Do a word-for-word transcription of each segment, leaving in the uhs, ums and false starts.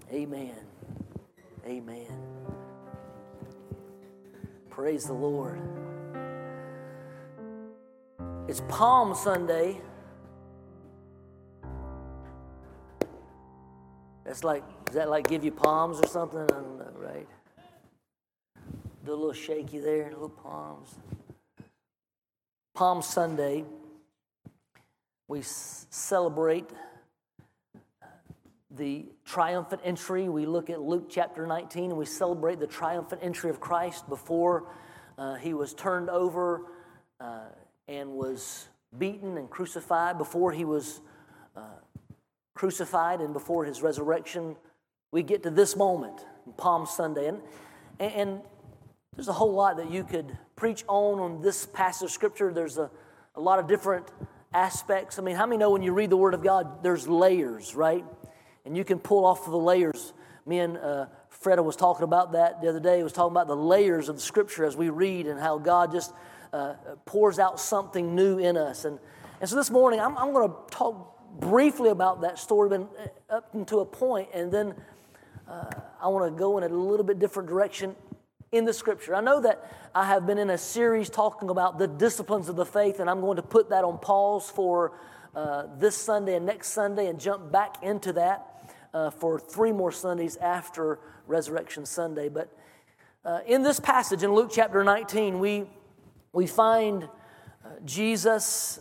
Amen. Amen. Praise the Lord. It's Palm Sunday. That's like, does that like give you palms or something? I don't know, right? Do a little shaky there, little palms. Palm Sunday, we s- celebrate the triumphant entry. We look at Luke chapter nineteen, and we celebrate the triumphant entry of Christ before uh, he was turned over uh, and was beaten and crucified, before he was uh, crucified and before his resurrection. We get to this moment, Palm Sunday, and, and there's a whole lot that you could preach on on this passage of Scripture. There's a, a lot of different aspects. I mean, how many know when you read the Word of God, there's layers, right? And you can pull off of the layers. Me and uh, Freda was talking about that the other day. He was talking about the layers of the Scripture as we read and how God just uh, pours out something new in us. And, and so this morning, I'm, I'm going to talk briefly about that story been up to a point, and then uh, I want to go in a little bit different direction in the Scripture. I know that I have been in a series talking about the disciplines of the faith, and I'm going to put that on pause for uh, this Sunday and next Sunday and jump back into that uh, for three more Sundays after Resurrection Sunday. But uh, in this passage in Luke chapter nineteen, we, we find uh, Jesus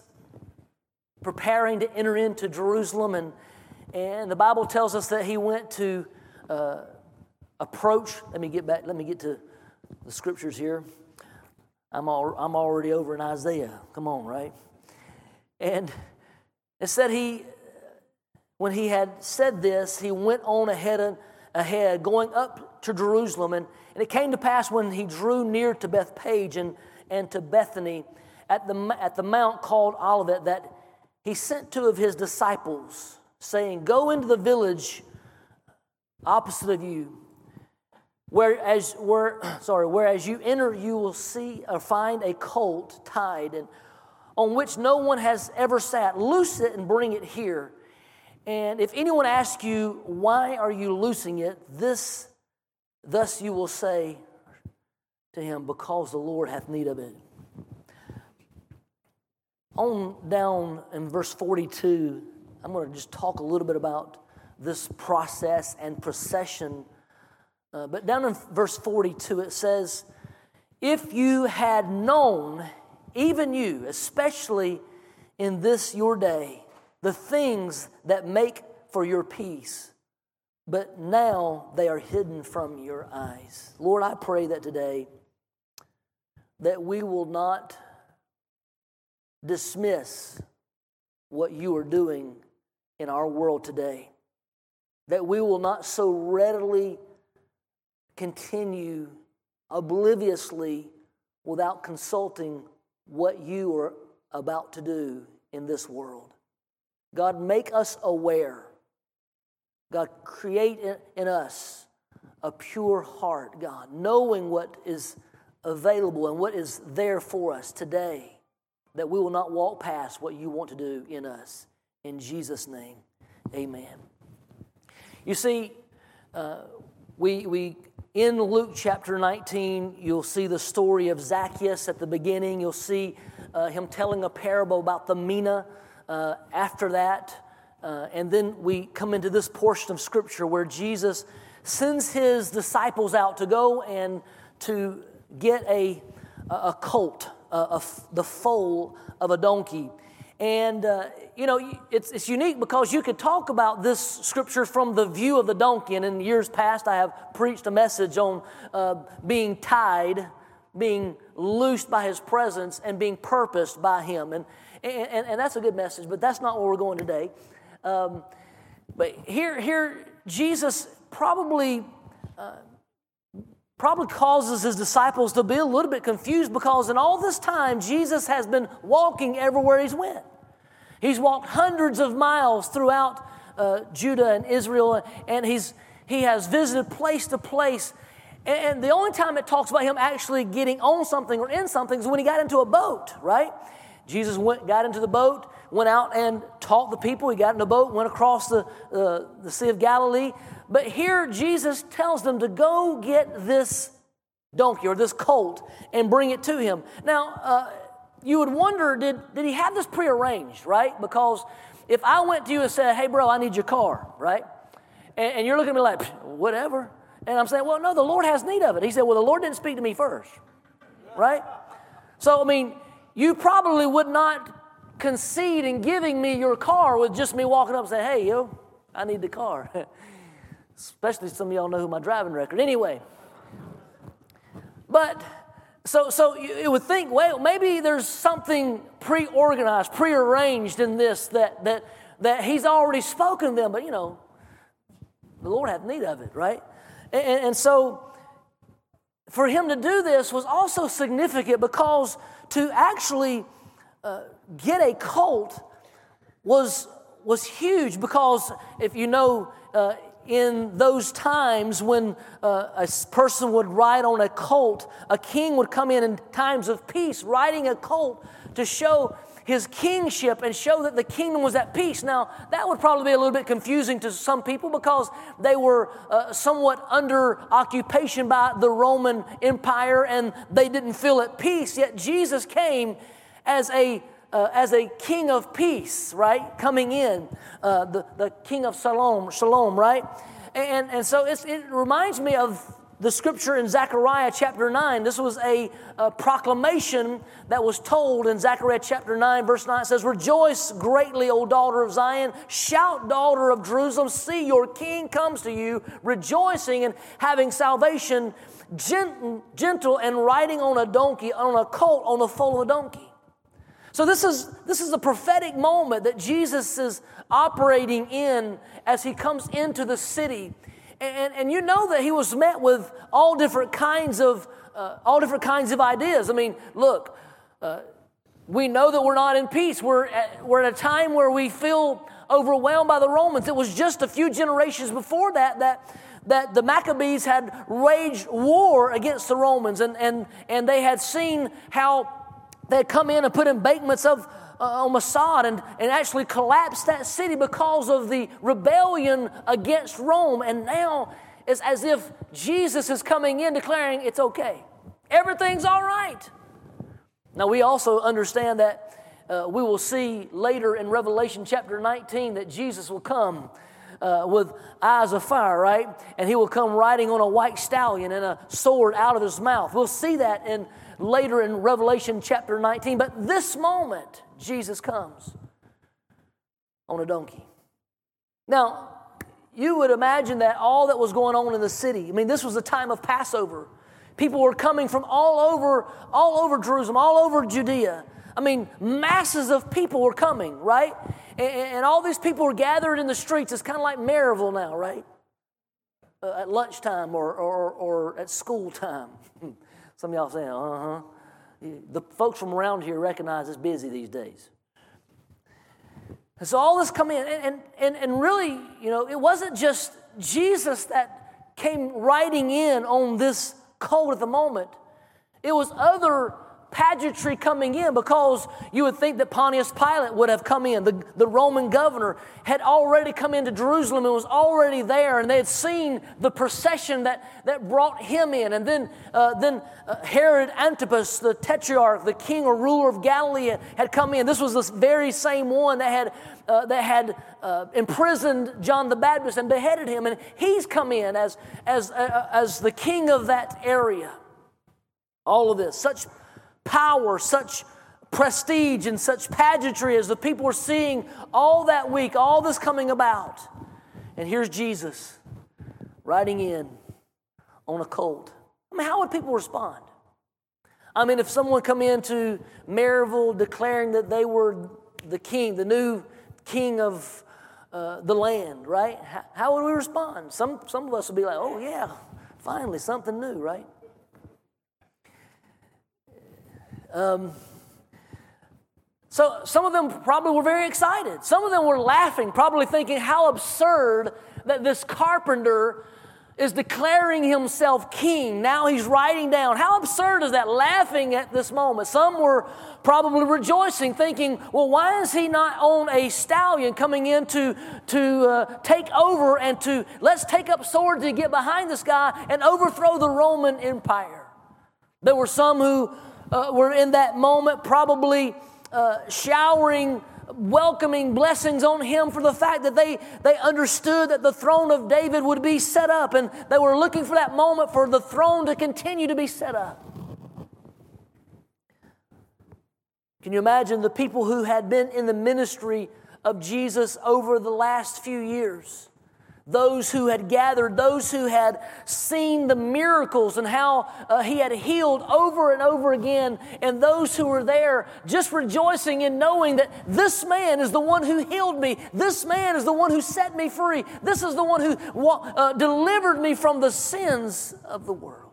preparing to enter into Jerusalem, and, and the Bible tells us that he went to uh, approach, let me get back, let me get to the Scriptures here. I'm all, I'm already over in Isaiah. Come on, right? And it said he, when he had said this, he went on ahead, and, ahead going up to Jerusalem. And, and it came to pass when he drew near to Bethpage and, and to Bethany at the, at the mount called Olivet, that he sent two of his disciples, saying, "Go into the village opposite of you. Whereas, where, sorry, whereas you enter, you will see or find a colt tied, and on which no one has ever sat. Loose it and bring it here. And if anyone asks you, why are you loosing it? This, thus you will say to him, because the Lord hath need of it." On down in verse forty-two, I'm going to just talk a little bit about this process and procession. Uh, but down in verse forty-two, it says, "If you had known, even you, especially in this your day, the things that make for your peace, but now they are hidden from your eyes." Lord, I pray that today that we will not dismiss what you are doing in our world today, that we will not so readily continue obliviously without consulting what you are about to do in this world. God, make us aware. God, create in us a pure heart, God, knowing what is available and what is there for us today, that we will not walk past what you want to do in us. In Jesus' name, amen. You see, uh, we we in Luke chapter nineteen, you'll see the story of Zacchaeus at the beginning. You'll see uh, him telling a parable about the mina uh, after that. Uh, and then we come into this portion of Scripture where Jesus sends his disciples out to go and to get a, a colt, a, a, the foal of a donkey. And, uh, you know, it's, it's unique because you could talk about this Scripture from the view of the donkey. And in years past, I have preached a message on uh, being tied, being loosed by His presence, and being purposed by Him. And, and, and that's a good message, but that's not where we're going today. Um, but here, here, Jesus probably... Uh, Probably causes his disciples to be a little bit confused, because in all this time, Jesus has been walking everywhere he's went. He's walked hundreds of miles throughout uh, Judah and Israel, and he's he has visited place to place. And, and the only time it talks about him actually getting on something or in something is when he got into a boat, right? Jesus went, got into the boat, went out and taught the people. He got in a boat, went across the, uh, the Sea of Galilee. But here Jesus tells them to go get this donkey or this colt and bring it to him. Now, uh, you would wonder, did, did he have this prearranged, right? Because if I went to you and said, hey, bro, I need your car, right? And, and you're looking at me like, whatever. And I'm saying, well, no, the Lord has need of it. He said, well, the Lord didn't speak to me first, right? So, I mean, you probably would not concede in giving me your car with just me walking up and saying, hey, yo, I need the car. Especially some of y'all know who my driving record. Anyway. But, so so you would think, well, maybe there's something pre-organized, pre-arranged in this that that that he's already spoken to them. But, you know, the Lord had need of it, right? And, and so for him to do this was also significant because to actually uh, get a colt was was huge, because if you know uh, in those times when uh, a person would ride on a colt, a king would come in in times of peace riding a colt to show his kingship and show that the kingdom was at peace. Now, that would probably be a little bit confusing to some people because they were uh, somewhat under occupation by the Roman Empire and they didn't feel at peace. Yet Jesus came as a uh, as a king of peace, right? Coming in, uh, the the king of Shalom, Shalom, right? And and so it's, it reminds me of the scripture in Zechariah chapter nine. This was a, a proclamation that was told in Zechariah chapter nine, verse nine. It says, "Rejoice greatly, O daughter of Zion. Shout, daughter of Jerusalem. See, your king comes to you, rejoicing and having salvation, gentle, gentle and riding on a donkey, on a colt, on the foal of a donkey." So this is this is a prophetic moment that Jesus is operating in as he comes into the city. And, and you know that he was met with all different kinds of uh, all different kinds of ideas. I mean, look, uh, we know that we're not in peace. We're at, we're at a time where we feel overwhelmed by the Romans. It was just a few generations before that that that the Maccabees had waged war against the Romans, and and and they had seen how they had come in and put embankments of Uh, on Masad and, and actually collapsed that city because of the rebellion against Rome. And now it's as if Jesus is coming in declaring it's okay. Everything's all right. Now we also understand that uh, we will see later in Revelation chapter nineteen that Jesus will come uh, with eyes of fire, right? And he will come riding on a white stallion and a sword out of his mouth. We'll see that in later in Revelation chapter nineteen. But this moment, Jesus comes on a donkey. Now, you would imagine that all that was going on in the city, I mean, this was a time of Passover. People were coming from all over, all over Jerusalem, all over Judea. I mean, masses of people were coming, right? And, and all these people were gathered in the streets. It's kind of like Maryville now, right? Uh, at lunchtime or, or, or at school time. Some of y'all saying, uh-huh. The folks from around here recognize it's busy these days. And so all this come in, and, and, and really, you know, it wasn't just Jesus that came riding in on this colt at the moment. It was other pageantry coming in, because you would think that Pontius Pilate would have come in. The, the Roman governor had already come into Jerusalem and was already there, and they had seen the procession that, that brought him in. And then, uh, then uh, Herod Antipas, the tetrarch, the king or ruler of Galilee, had come in. This was the very same one that had uh, that had uh, imprisoned John the Baptist and beheaded him, and he's come in as as uh, as the king of that area. All of this, such power, such prestige, and such pageantry as the people were seeing all that week, all this coming about. And here's Jesus riding in on a colt. I mean, how would people respond? I mean, if someone come into Maryville declaring that they were the king, the new king of uh, the land, right? How, how would we respond? Some, some of us would be like, oh yeah, finally something new, right? Um, so some of them probably were very excited. Some of them were laughing, probably thinking how absurd that this carpenter, is declaring himself king. Now he's writing down. How absurd is that? Laughing at this moment. Some were probably rejoicing, thinking, well, why is he not on a stallion coming in to, to uh, take over and to, let's take up swords to get behind this guy and overthrow the Roman Empire. There were some who uh, were in that moment probably uh, showering welcoming blessings on him for the fact that they, they understood that the throne of David would be set up, and they were looking for that moment for the throne to continue to be set up. Can you imagine the people who had been in the ministry of Jesus over the last few years? Those who had gathered, those who had seen the miracles and how uh, he had healed over and over again, and those who were there just rejoicing in knowing that this man is the one who healed me. This man is the one who set me free. This is the one who uh, delivered me from the sins of the world.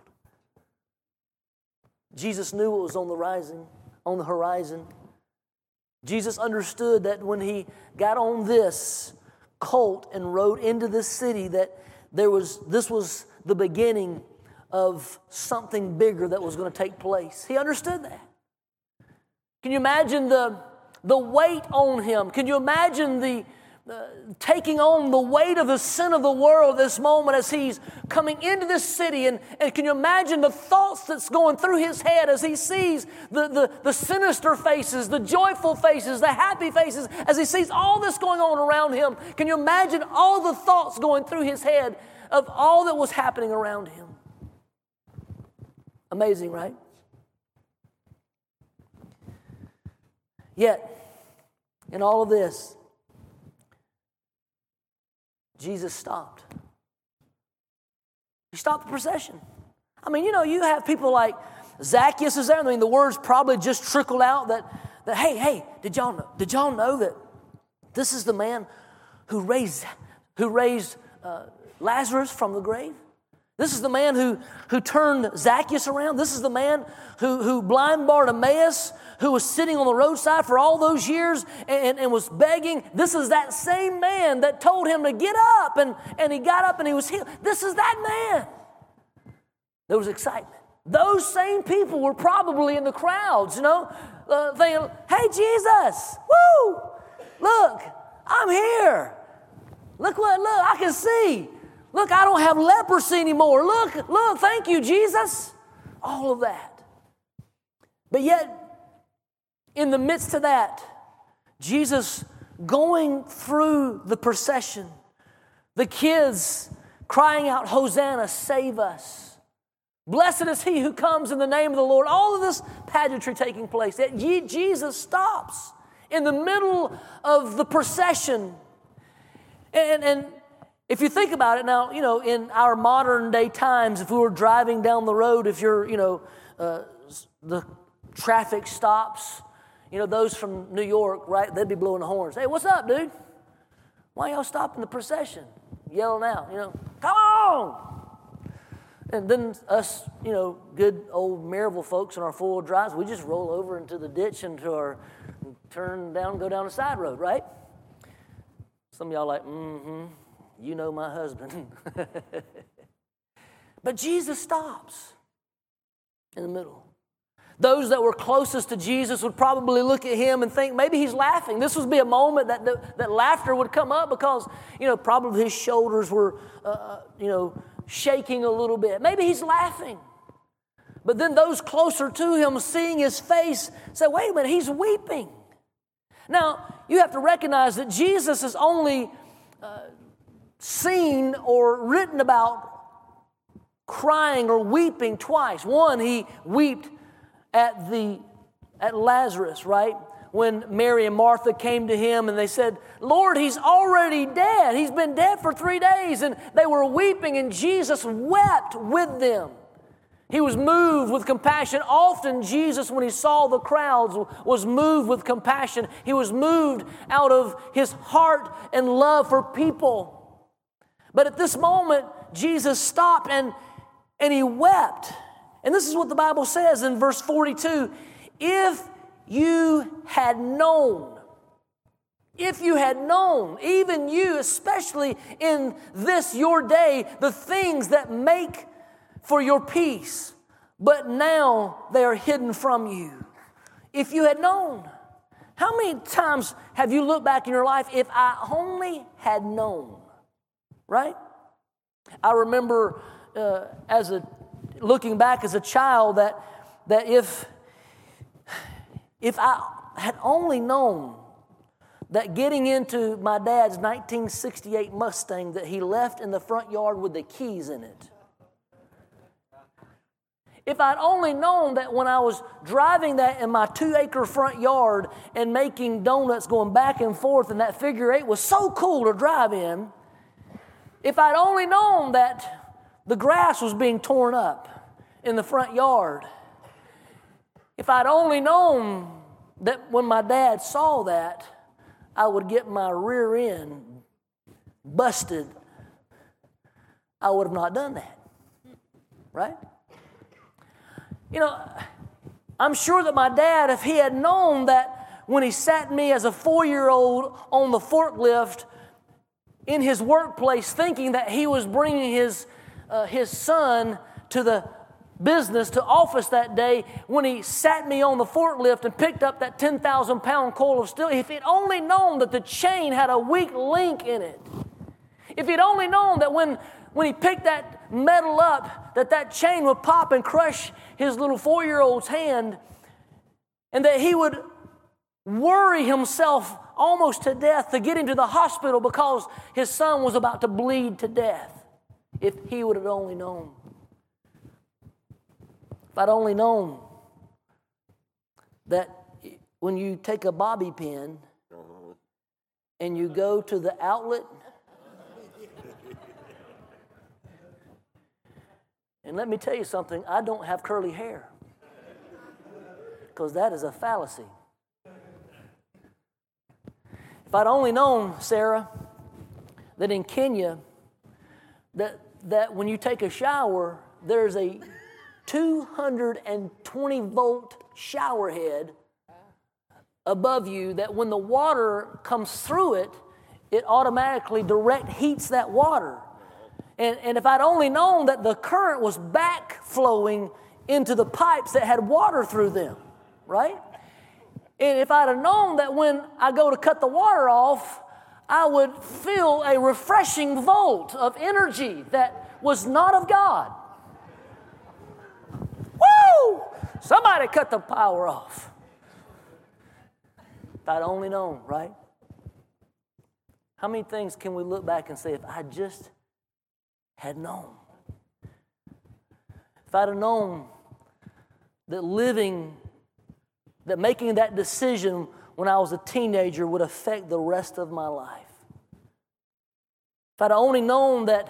Jesus knew what was on the rising, on the horizon. Jesus understood that when he got on this colt and rode into this city, that there was this was the beginning of something bigger that was going to take place. He understood that. Can you imagine the the weight on him? Can you imagine the uh, taking on the weight of the sin of the world this moment as he's coming into this city? And, and can you imagine the thoughts that's going through his head as he sees the, the, the sinister faces, the joyful faces, the happy faces, as he sees all this going on around him? Can you imagine all the thoughts going through his head of all that was happening around him? Amazing, right? Yet, in all of this, Jesus stopped. He stopped the procession. I mean, you know, you have people like Zacchaeus is there. I mean, the words probably just trickled out that, that hey, hey, did y'all know, did y'all know that this is the man who raised, who raised uh, Lazarus from the grave? This is the man who, who turned Zacchaeus around. This is the man who, who blind Bartimaeus, who was sitting on the roadside for all those years and, and was begging. This is that same man that told him to get up, and, and he got up and he was healed. This is that man. There was excitement. Those same people were probably in the crowds, you know, uh, thinking, hey, Jesus, woo, look, I'm here. Look what, look, I can see. Look, I don't have leprosy anymore. Look, look, thank you, Jesus. All of that. But yet, in the midst of that, Jesus going through the procession, the kids crying out, Hosanna, save us. Blessed is he who comes in the name of the Lord. All of this pageantry taking place. Yet Jesus stops in the middle of the procession. And, and if you think about it now, you know, in our modern day times, if we were driving down the road, if you're, you know, uh, the traffic stops, you know, those from New York, right, they'd be blowing the horns. Hey, what's up, dude? Why y'all stopping the procession? Yelling out, you know, come on! And then us, you know, good old Maryville folks in our four-wheel drives, we just roll over into the ditch into our, turn down, go down the side road, right? Some of y'all like, mm-hmm. You know my husband. But Jesus stops in the middle. Those that were closest to Jesus would probably look at him and think maybe he's laughing. This would be a moment that, that, that laughter would come up because, you know, probably his shoulders were, uh, you know, shaking a little bit. Maybe he's laughing. But then those closer to him, seeing his face, say, wait a minute, he's weeping. Now, you have to recognize that Jesus is only uh, seen or written about crying or weeping twice. One, he wept at the at Lazarus, right? When Mary and Martha came to him and they said, Lord, he's already dead. He's been dead for three days. And they were weeping, and Jesus wept with them. He was moved with compassion. Often Jesus, when he saw the crowds, was moved with compassion. He was moved out of his heart and love for people. But at this moment, Jesus stopped and, and he wept. And this is what the Bible says in verse forty-two. If you had known, If you had known, even you, especially in this your day, the things that make for your peace, but now they are hidden from you. If you had known. How many times have you looked back in your life, if I only had known, right? I remember uh, as a looking back as a child that that if if I had only known that getting into my dad's nineteen sixty-eight Mustang that he left in the front yard with the keys in it. If I'd only known that when I was driving that in my two-acre front yard and making donuts going back and forth and that figure eight was so cool to drive in, if I'd only known that the grass was being torn up in the front yard, if I'd only known that when my dad saw that, I would get my rear end busted, I would have not done that, right? You know, I'm sure that my dad, if he had known that when he sat me as a four-year-old on the forklift in his workplace thinking that he was bringing his, uh, his son to the business, to office that day, when he sat me on the forklift and picked up that ten thousand pound coil of steel, if he'd only known that the chain had a weak link in it, if he'd only known that when, when he picked that metal up, that that chain would pop and crush his little four-year-old's hand, and that he would worry himself almost to death to get him to the hospital because his son was about to bleed to death, if he would have only known. If I'd only known that when you take a bobby pin and you go to the outlet, and let me tell you something, I don't have curly hair, because that is a fallacy. If I'd only known, Sarah, that in Kenya, that, that when you take a shower, there's a two hundred twenty volt shower head above you, that when the water comes through it, it automatically direct heats that water. And, and if I'd only known that the current was backflowing into the pipes that had water through them, right? And if I'd have known that when I go to cut the water off, I would feel a refreshing volt of energy that was not of God. Woo! Somebody cut the power off. If I'd only known, right? How many things can we look back and say, if I just had known? If I'd have known that living, that making that decision when I was a teenager would affect the rest of my life. If I'd only known that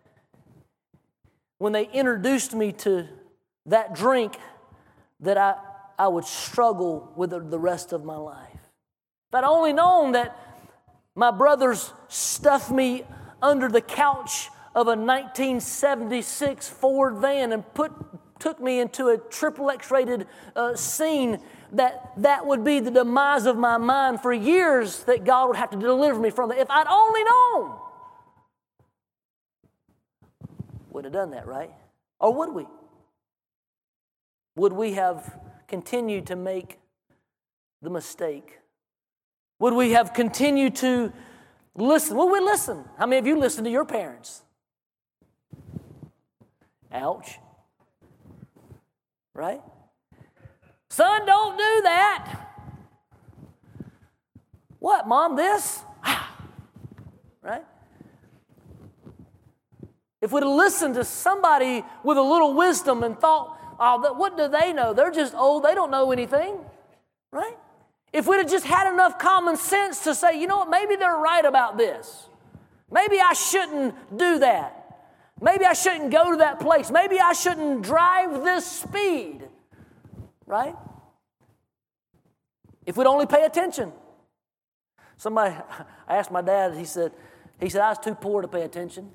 when they introduced me to that drink, that I, I would struggle with it the rest of my life. If I'd only known that my brothers stuffed me under the couch of a nineteen seventy-six Ford van and put took me into a triple X-rated uh, scene, that that would be the demise of my mind for years, that God would have to deliver me from that. If I'd only known, would have done that, right? Or would we? Would we have continued to make the mistake? Would we have continued to listen? Would we listen? How many of you listen to your parents? Ouch. Right? Son, don't do that. What, Mom, this? Right? If we'd have listened to somebody with a little wisdom and thought, oh, what do they know? They're just old. They don't know anything. Right? If we'd have just had enough common sense to say, you know what, maybe they're right about this. Maybe I shouldn't do that. Maybe I shouldn't go to that place. Maybe I shouldn't drive this speed. Right? If we'd only pay attention. Somebody, I asked my dad, he said, he said, I was too poor to pay attention.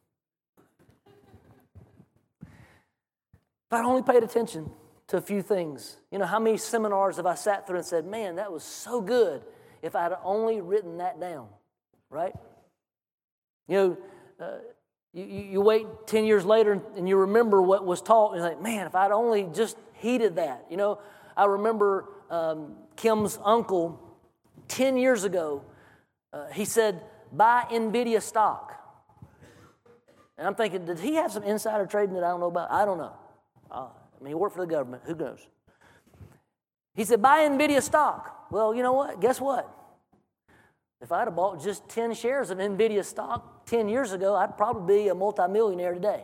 If I'd only paid attention to a few things. You know, how many seminars have I sat through and said, man, that was so good. if I had only written that down, right? You know, uh, you, you wait ten years later and you remember what was taught, and you're like, man, if I'd only just heeded that. You know, I remember um, Kim's uncle ten years ago, uh, he said, buy NVIDIA stock. And I'm thinking, did he have some insider trading that I don't know about? I don't know. Uh, I mean, he worked for the government. Who knows? He said, buy NVIDIA stock. Well, you know what? Guess what? If I'd have bought just ten shares of NVIDIA stock ten years ago, I'd probably be a multimillionaire today.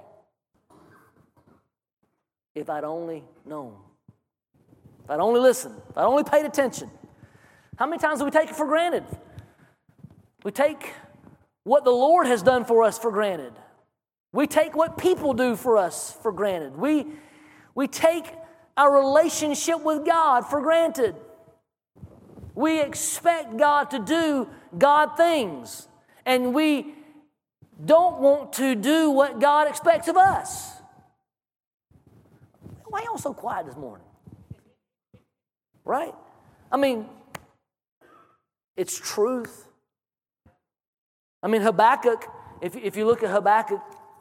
If I'd only known. If I'd only listened. If I'd only paid attention. How many times do we take it for granted? We take what the Lord has done for us for granted. We take what people do for us for granted. We, we take our relationship with God for granted. We expect God to do God things, and we don't want to do what God expects of us. Why y'all so quiet this morning? Right? I mean, it's truth. I mean, Habakkuk, if, if you look at Habakkuk,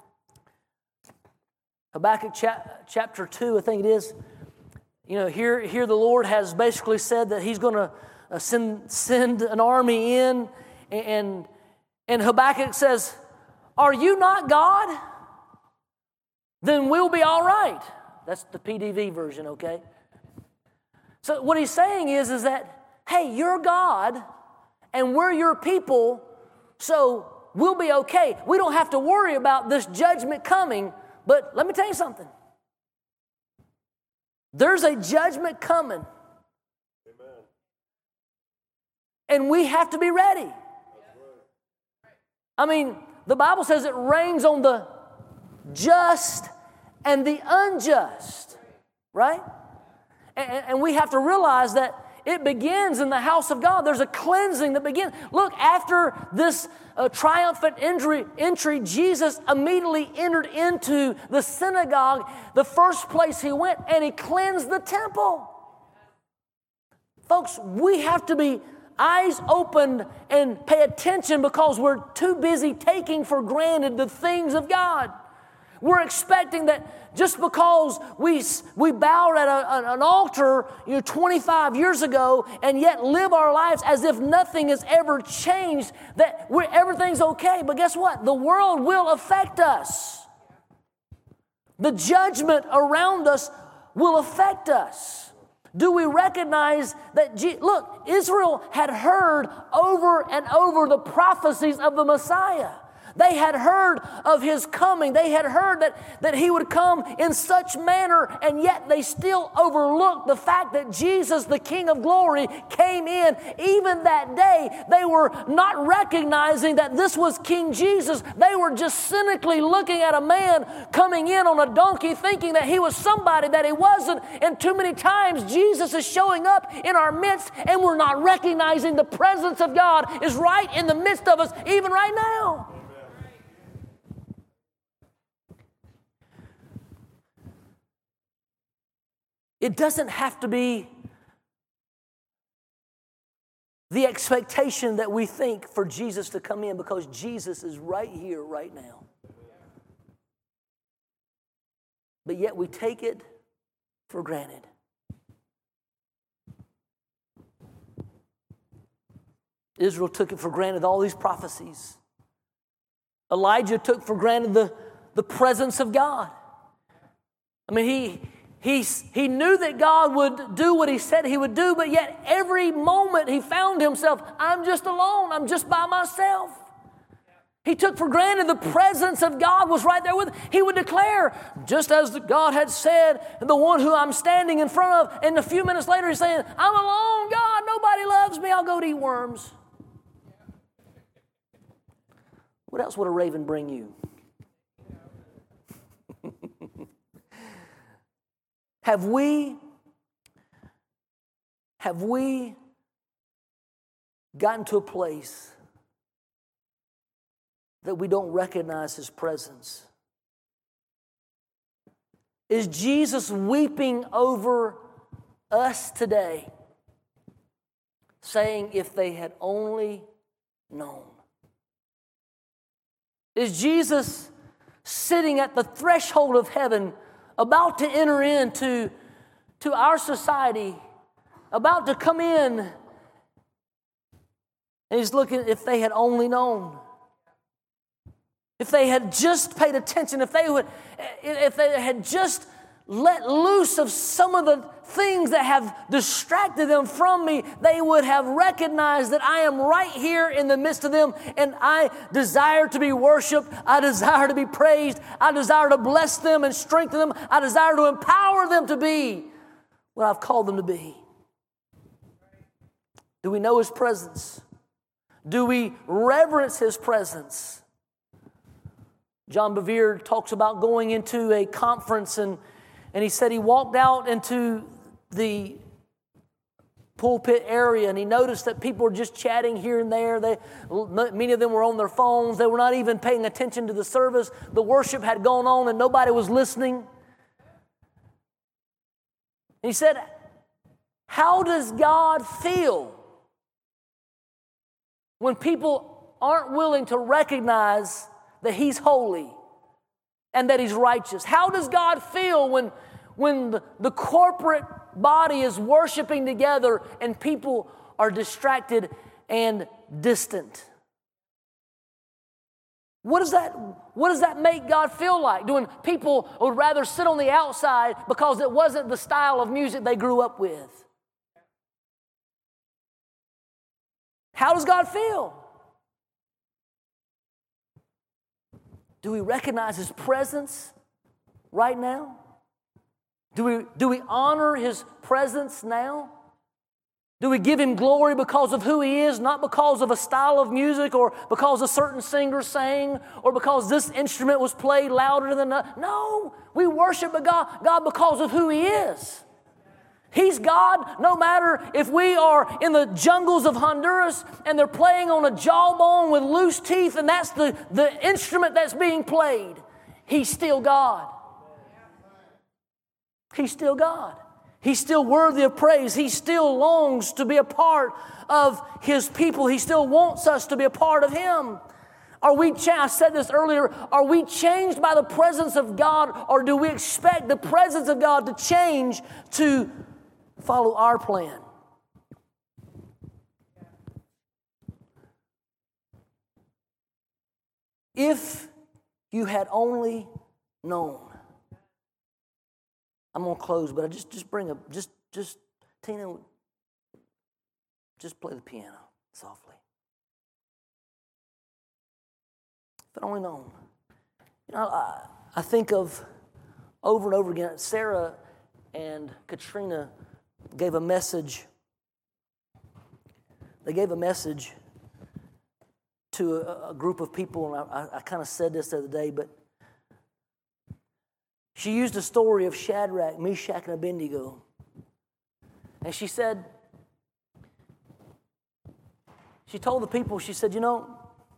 Habakkuk chap, chapter two, I think it is, you know, here, here the Lord has basically said that He's going to uh, send, send an army in, and, and Habakkuk says, are you not God? Then we'll be all right. That's the P D V version, okay? So what he's saying is, is that, hey, you're God, and we're your people, so we'll be okay. We don't have to worry about this judgment coming, but let me tell you something. There's a judgment coming. Amen. And we have to be ready. I mean, the Bible says it rains on the just and the unjust, right? And, and we have to realize that it begins in the house of God. There's a cleansing that begins. Look, after this uh, triumphant entry, entry, Jesus immediately entered into the synagogue, the first place He went, and He cleansed the temple. Folks, we have to be eyes opened and pay attention because we're too busy taking for granted the things of God. We're expecting that just because we we bowed at a, an altar, you know, twenty-five years ago, and yet live our lives as if nothing has ever changed, that we're, everything's okay. But guess what? The world will affect us. The judgment around us will affect us. Do we recognize that, Je- look, Israel had heard over and over the prophecies of the Messiah. They had heard of His coming. They had heard that, that He would come in such manner, and yet they still overlooked the fact that Jesus, the King of glory, came in. Even that day, they were not recognizing that this was King Jesus. They were just cynically looking at a man coming in on a donkey, thinking that he was somebody that he wasn't. And too many times, Jesus is showing up in our midst, and we're not recognizing the presence of God is right in the midst of us, even right now. It doesn't have to be the expectation that we think for Jesus to come in, because Jesus is right here, right now. But yet we take it for granted. Israel took it for granted, all these prophecies. Elijah took for granted the, the presence of God. I mean, he... He, he knew that God would do what He said He would do, but yet every moment he found himself, I'm just alone, I'm just by myself. He took for granted the presence of God was right there with him. He would declare, just as God had said, the one who I'm standing in front of, and a few minutes later he's saying, I'm alone, God, nobody loves me, I'll go to eat worms. What else would a raven bring you? Have we, have we gotten to a place that we don't recognize His presence? Is Jesus weeping over us today, saying, if they had only known. Is Jesus sitting at the threshold of heaven, about to enter into to our society, about to come in, and he's looking, if they had only known. If they had just paid attention, if they would, if they had just let loose of some of the things that have distracted them from me, they would have recognized that I am right here in the midst of them, and I desire to be worshiped. I desire to be praised. I desire to bless them and strengthen them. I desire to empower them to be what I've called them to be. Do we know His presence? Do we reverence His presence? John Bevere talks about going into a conference, and, and he said he walked out into the pulpit area and he noticed that people were just chatting here and there. They, many of them were on their phones. They were not even paying attention to the service. The worship had gone on and nobody was listening. And he said, how does God feel when people aren't willing to recognize that He's holy and that He's righteous? How does God feel when, when the, the corporate body is worshiping together and people are distracted and distant? What does that, what does that make God feel like? When people would rather sit on the outside because it wasn't the style of music they grew up with? How does God feel? Do we recognize His presence right now? Do we, do we honor His presence now? Do we give Him glory because of who He is, not because of a style of music or because a certain singer sang or because this instrument was played louder than another? No, we worship God, God because of who He is. He's God no matter if we are in the jungles of Honduras and they're playing on a jawbone with loose teeth and that's the, the instrument that's being played. He's still God. He's still God. He's still worthy of praise. He still longs to be a part of His people. He still wants us to be a part of Him. Are we, I said this earlier, are we changed by the presence of God, or do we expect the presence of God to change to follow our plan? If you had only known. I'm going to close, but I just, just bring a, just, just, Tina, just play the piano softly. If I'd only known. You know, I, I think of over and over again, Sarah and Katrina gave a message. They gave a message to a, a group of people, and I, I, I kind of said this the other day, but she used a story of Shadrach, Meshach, and Abednego. And she said, she told the people, she said, you know,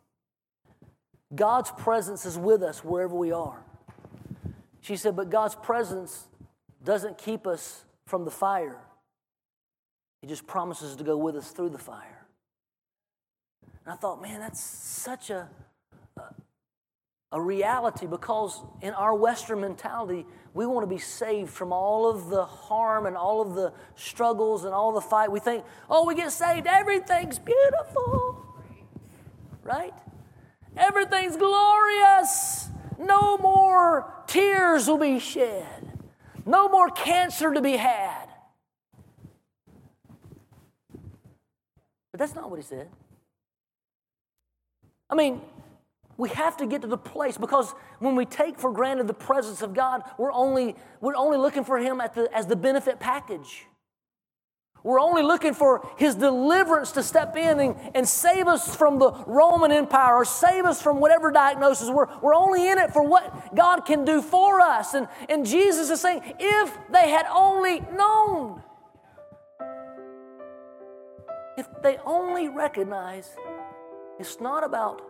God's presence is with us wherever we are. She said, but God's presence doesn't keep us from the fire. He just promises to go with us through the fire. And I thought, man, that's such a, a, a reality, because in our Western mentality, we want to be saved from all of the harm and all of the struggles and all the fight. We think, oh, we get saved, everything's beautiful, right? Everything's glorious. No more tears will be shed. No more cancer to be had. But that's not what He said. I mean, we have to get to the place, because when we take for granted the presence of God, we're only, we're only looking for Him at the, as the benefit package. We're only looking for His deliverance to step in and, and save us from the Roman Empire or save us from whatever diagnosis. We're, we're only in it for what God can do for us. And, and Jesus is saying, if they had only known, if they only recognize it's not about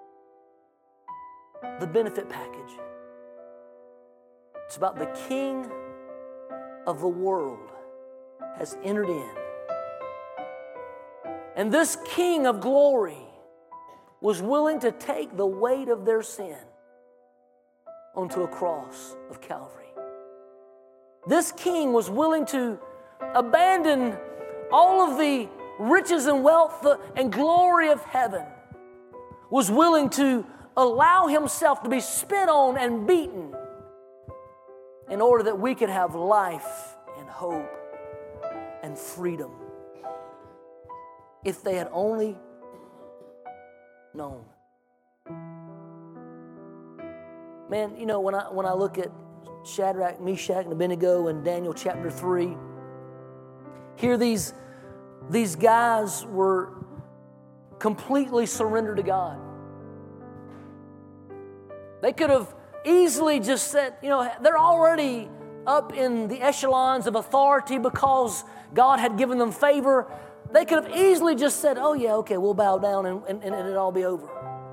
the benefit package. It's about the King of the world has entered in. And this King of glory was willing to take the weight of their sin onto a cross of Calvary. This King was willing to abandon all of the riches and wealth and glory of heaven, was willing to allow Himself to be spit on and beaten in order that we could have life and hope and freedom. If they had only known. Man, you know, when I when I look at Shadrach, Meshach, and Abednego in Daniel chapter three, here these, these guys were completely surrendered to God. They could have easily just said, you know, they're already up in the echelons of authority because God had given them favor. They could have easily just said, oh yeah, okay, we'll bow down and, and, and it'll all be over.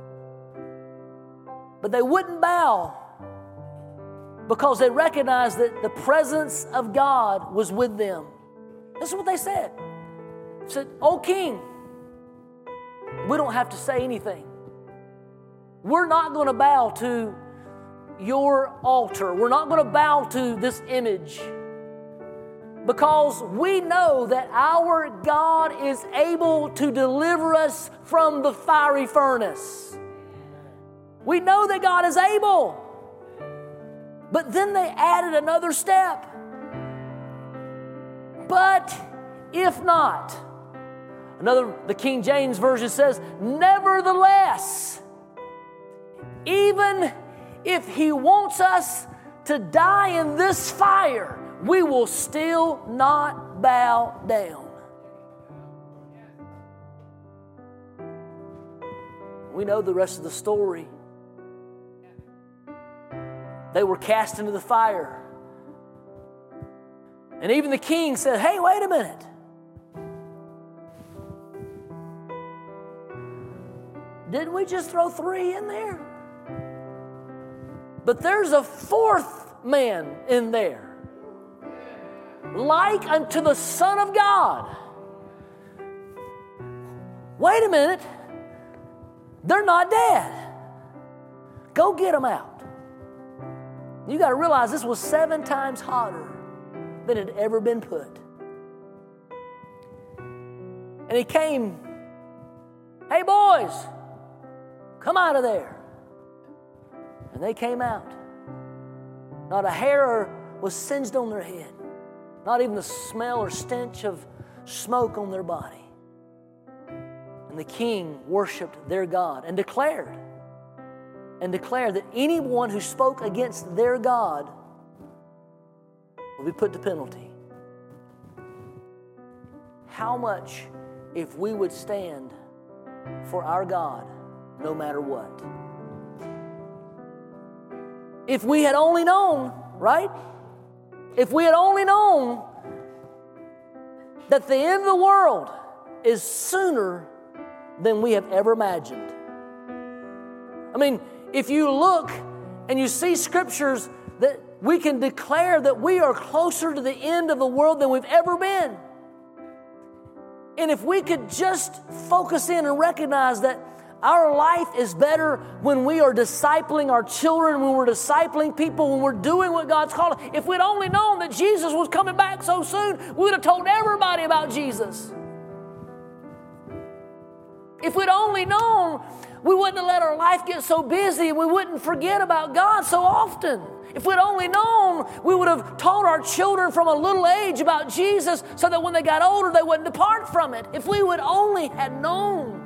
But they wouldn't bow because they recognized that the presence of God was with them. This is what they said. They said, "O King, we don't have to say anything. We're not going to bow to your altar. We're not going to bow to this image because we know that our God is able to deliver us from the fiery furnace. We know that God is able." But then they added another step. But if not, another, the King James Version says, nevertheless, even if He wants us to die in this fire, we will still not bow down. We know the rest of the story. They were cast into the fire. And even the king said, hey, wait a minute. Didn't we just throw three in there? But there's a fourth man in there, like unto the Son of God. Wait a minute. They're not dead. Go get them out. You got to realize this was seven times hotter than it had ever been put. And he came, hey boys, come out of there. And they came out. Not a hair was singed on their head. Not even the smell or stench of smoke on their body. And the king worshiped their God and declared, and declared that anyone who spoke against their God will be put to penalty. How much if we would stand for our God no matter what? If we had only known, right? If we had only known that the end of the world is sooner than we have ever imagined. I mean, if you look and you see scriptures that we can declare that we are closer to the end of the world than we've ever been. And if we could just focus in and recognize that our life is better when we are discipling our children, when we're discipling people, when we're doing what God's called. If we'd only known that Jesus was coming back so soon, we would have told everybody about Jesus. If we'd only known, we wouldn't have let our life get so busy and we wouldn't forget about God so often. If we'd only known, we would have taught our children from a little age about Jesus so that when they got older, they wouldn't depart from it. If we would only had known.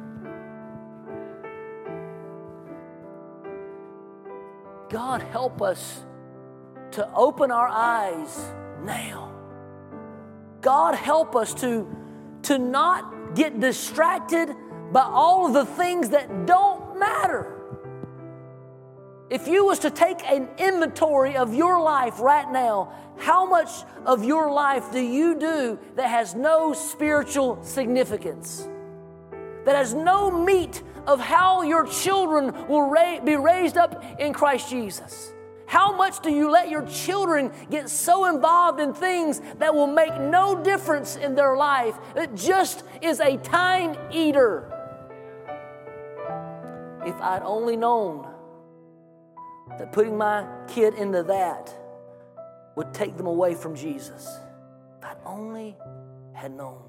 God, help us to open our eyes now. God, help us to, to not get distracted by all of the things that don't matter. If you was to take an inventory of your life right now, how much of your life do you do that has no spiritual significance? That has no meat of how your children will ra- be raised up in Christ Jesus? How much do you let your children get so involved in things that will make no difference in their life? It just is a time eater. If I'd only known that putting my kid into that would take them away from Jesus. If I'd only had known.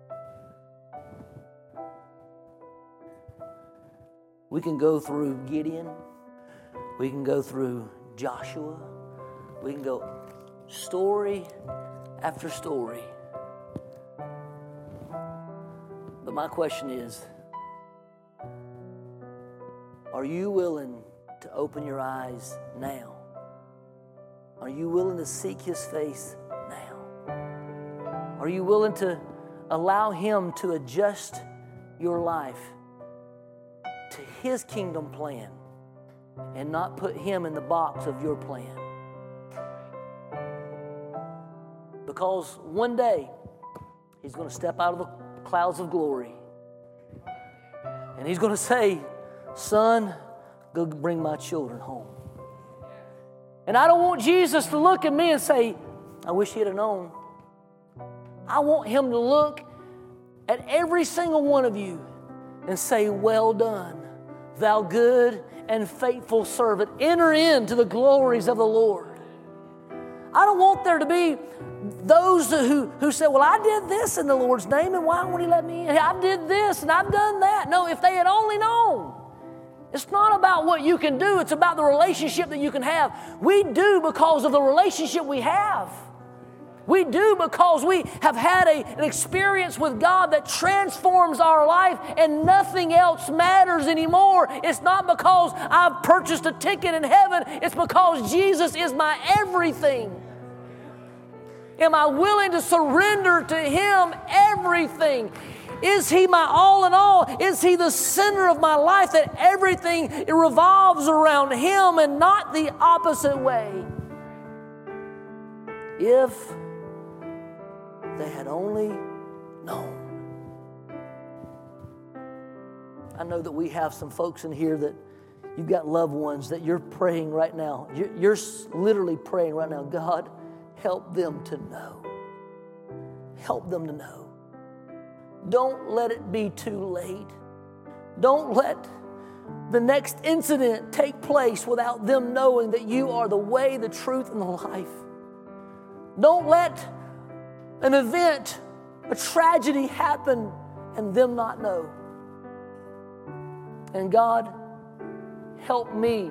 We can go through Gideon. We can go through Joshua. We can go story after story. But my question is, are you willing to open your eyes now? Are you willing to seek His face now? Are you willing to allow Him to adjust your life to His kingdom plan and not put Him in the box of your plan? Because one day He's going to step out of the clouds of glory and He's going to say, son, go bring my children home. And I don't want Jesus to look at me and say, I wish He'd have known. I want Him to look at every single one of you and say, well done, thou good and faithful servant. Enter into the glories of the Lord. I don't want there to be those who, who say, well, I did this in the Lord's name, and why won't He let me in? I did this, and I've done that. No, if they had only known. It's not about what you can do. It's about the relationship that you can have. We do because of the relationship we have. We do because we have had a, an experience with God that transforms our life and nothing else matters anymore. It's not because I've purchased a ticket in heaven. It's because Jesus is my everything. Am I willing to surrender to Him everything? Is He my all in all? Is He the center of my life, that everything it revolves around Him and not the opposite way? If they had only known. I know that we have some folks in here that you've got loved ones that you're praying right now. You're, you're literally praying right now, God, help them to know. Help them to know. Don't let it be too late. Don't let the next incident take place without them knowing that you are the way, the truth, and the life. Don't let an event, a tragedy happen and them not know. And God, help me.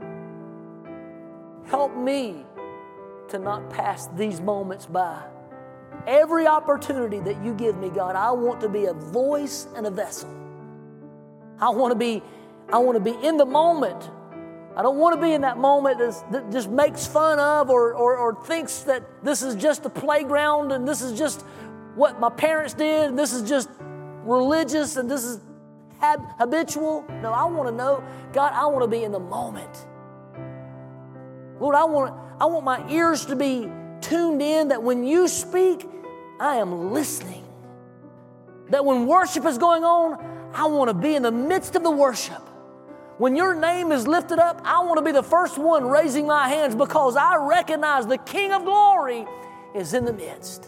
Help me to not pass these moments by. Every opportunity that you give me, God, I want to be a voice and a vessel. I want to be, I want to be in the moment. I don't want to be in that moment that just makes fun of or, or, or thinks that this is just a playground and this is just what my parents did and this is just religious and this is hab- habitual. No, I want to know, God, I want to be in the moment. Lord, I want, I want my ears to be tuned in, that when you speak, I am listening. That when worship is going on, I want to be in the midst of the worship. When your name is lifted up, I want to be the first one raising my hands because I recognize the King of glory is in the midst.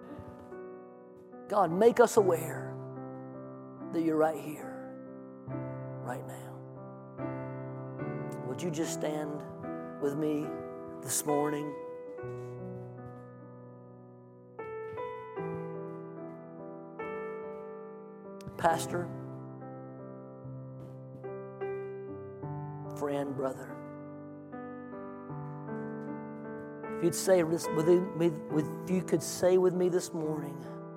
God, make us aware that you're right here, right now. Would you just stand with me this morning? Pastor, friend, brother, if you'd say this with me, if you could say with me this morning,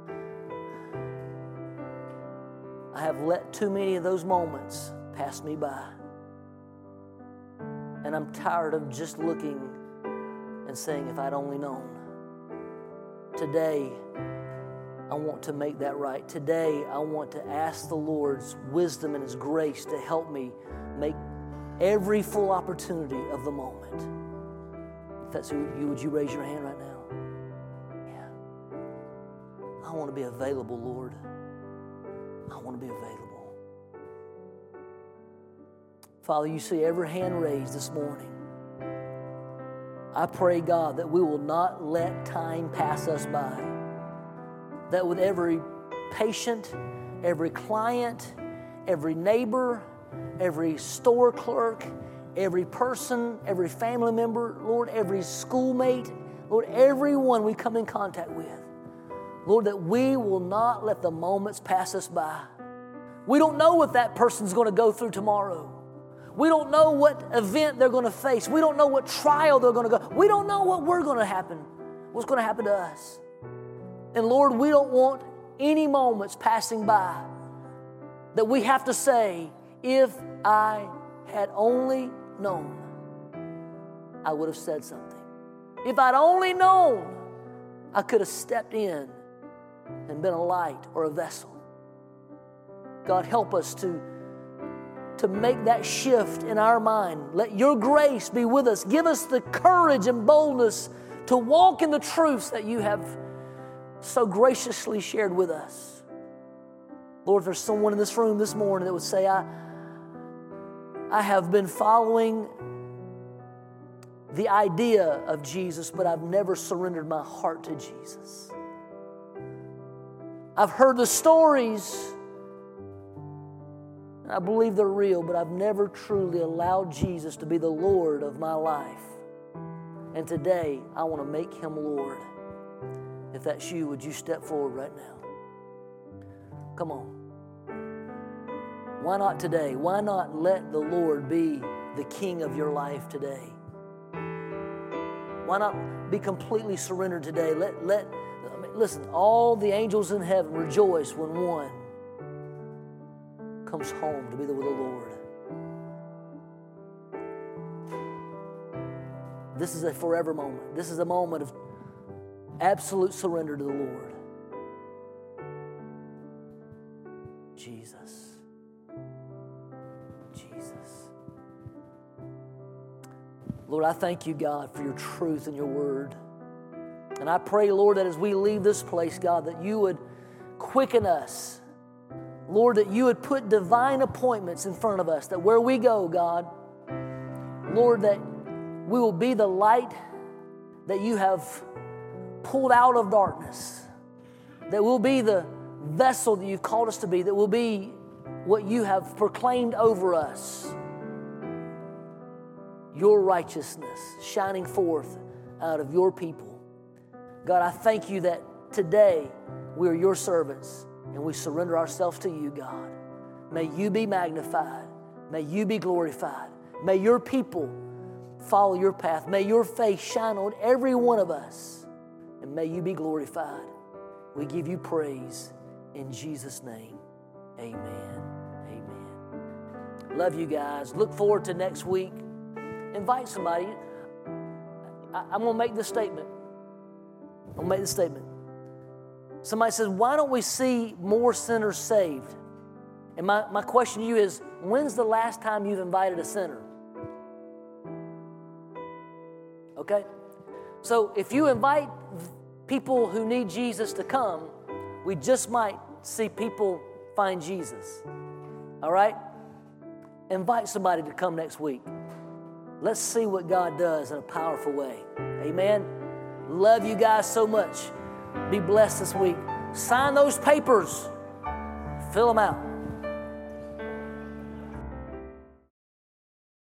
I have let too many of those moments pass me by, and I'm tired of just looking and saying, if I'd only known. Today, I want to make that right. Today, I want to ask the Lord's wisdom and His grace to help me make every full opportunity of the moment. If that's who you, would you raise your hand right now? Yeah. I want to be available, Lord. I want to be available. Father, you see every hand raised this morning. I pray, God, that we will not let time pass us by. That with every patient, every client, every neighbor, every store clerk, every person, every family member, Lord, every schoolmate, Lord, everyone we come in contact with, Lord, that we will not let the moments pass us by. We don't know what that person's going to go through tomorrow. We don't know what event they're going to face. We don't know what trial they're going to go. We don't know what we're going to happen, what's going to happen to us. And Lord, we don't want any moments passing by that we have to say, if I had only known, I would have said something. If I'd only known, I could have stepped in and been a light or a vessel. God, help us to, to make that shift in our mind. Let your grace be with us. Give us the courage and boldness to walk in the truths that you have so graciously shared with us. Lord, if there's someone in this room this morning that would say, I, I have been following the idea of Jesus, but I've never surrendered my heart to Jesus. I've heard the stories, and I believe they're real, but I've never truly allowed Jesus to be the Lord of my life. And today, I want to make Him Lord. If that's you, would you step forward right now? Come on. Why not today? Why not let the Lord be the King of your life today? Why not be completely surrendered today? Let, let, I mean, listen, all the angels in heaven rejoice when one comes home to be with the Lord. This is a forever moment. This is a moment of absolute surrender to the Lord. Jesus. Jesus. Lord, I thank you, God, for your truth and your word. And I pray, Lord, that as we leave this place, God, that you would quicken us. Lord, that you would put divine appointments in front of us, that where we go, God, Lord, that we will be the light that you have pulled out of darkness, that we'll be the vessel that you've called us to be, that will be what you have proclaimed over us, your righteousness shining forth out of your people. God, I thank you that today we are your servants and we surrender ourselves to you, God. May you be magnified. May you be glorified. May your people follow your path. May your face shine on every one of us. And may you be glorified. We give you praise in Jesus' name. Amen. Amen. Love you guys. Look forward to next week. Invite somebody. I, I'm going to make this statement. I'm going to make this statement. Somebody says, why don't we see more sinners saved? And my, my question to you is, when's the last time you've invited a sinner? Okay? So if you invite people who need Jesus to come, we just might see people find Jesus. All right? Invite somebody to come next week. Let's see what God does in a powerful way. Amen? Love you guys so much. Be blessed this week. Sign those papers. Fill them out.